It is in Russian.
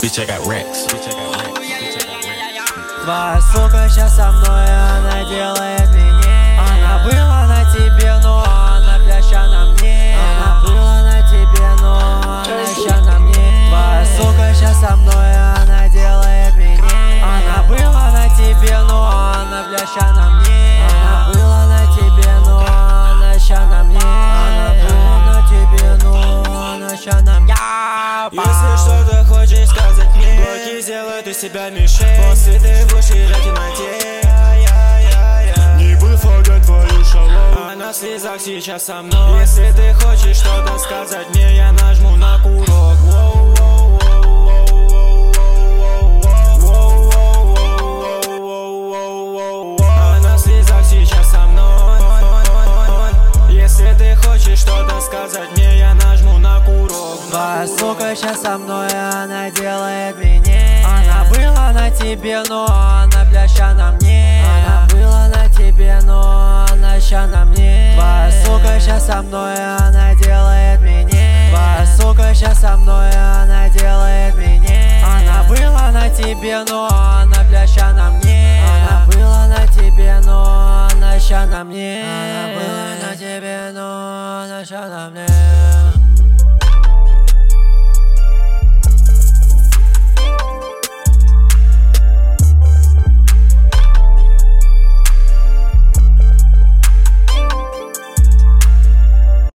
Bitch, I got racks. Bitch, I got racks. Bitch, I got racks. Твоя сука сейчас со мной, она делает меня. Она была на тебе, но она пляща на мне. Она была на тебе, но она ща на мне. Твоя сука сейчас со мной, она делает меня. Она была на тебе, но она пляща на мне. Она была на тебе, но она ща на мне. Она была на тебе, но она ща на мне. Если что-то хочешь сказать мне, блоки сделают из себя мишень. После ты будешь лежать в темноте. Не буду флагать твою шалом. Она в слезах сейчас со мной. Если ты хочешь что-то сказать мне, я нажму на курок. Она в слезах сейчас со мной. Если ты хочешь что-то сказать мне, я нажму на курок. Твоя сука сейчас со мной, она делает меня. Она была на тебе, но она пляща на мне. Она была на тебе, но она ща на мне. Твоя сука сейчас со мной, она делает меня. Твоя сука сейчас со мной, она делает меня. Она была на тебе, но она пляща на мне. Она была на тебе, но она ща на мне. Она была на тебе, но она ща на мне.